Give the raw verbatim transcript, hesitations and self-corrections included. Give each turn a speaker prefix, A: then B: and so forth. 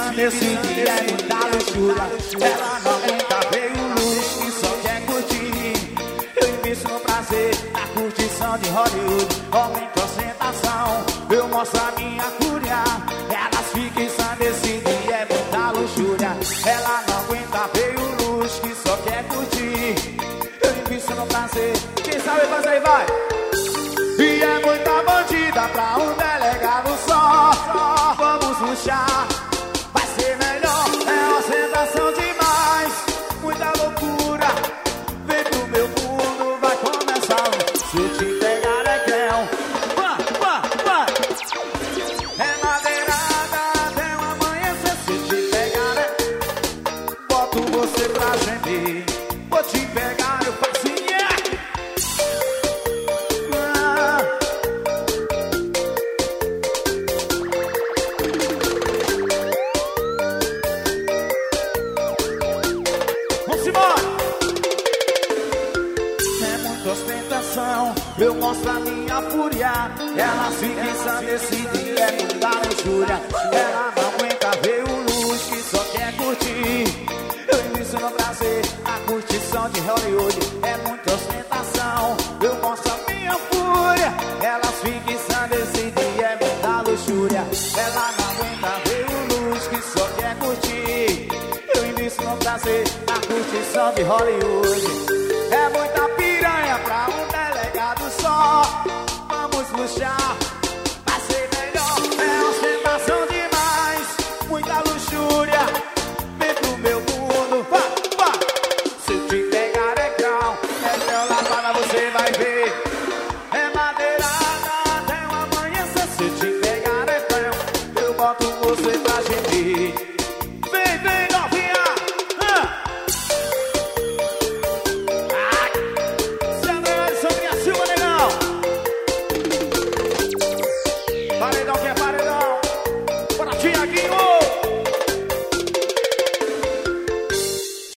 A: esquisando esse dia, é muita luxúria. Ela não aguenta ver o luxo e só quer curtir. Eu invisto no prazer, na curtição de Hollywood. Aumento a ostentação, eu mostro a minha fúria. Elas ficam ensandecidas, é muita luxúria. Ela não aguenta ver o luxo que só quer curtir. Eu invisto no prazer, quem sabe fazer aí vai. E é muita bandida pra um delegado só. Vamos luxar, vai ser melhor. É uma sensação demais, muita loucura. Vem pro meu mundo, vai começar. Se eu te pegar é creu. Vai, vai, vai. É madeirada até o amanhecer. Se eu te pegar é... boto você pra gemer. Vou te pegar, eu faço yeah. Ostentação, eu mostro a minha fúria. Ela fica ensandecida, é muita luxúria. Ela não aguenta ver o luxo que só quer curtir. Eu invisto no prazer, a curtição de Hollywood. É muita ostentação, eu mostro a minha fúria. Ela fica ensandecida, é muita luxúria. Ela não aguenta ver o luxo que só quer curtir. Eu invisto no prazer, a curtição de Hollywood. É muita piranha pra um delegado só. Vamos luxar,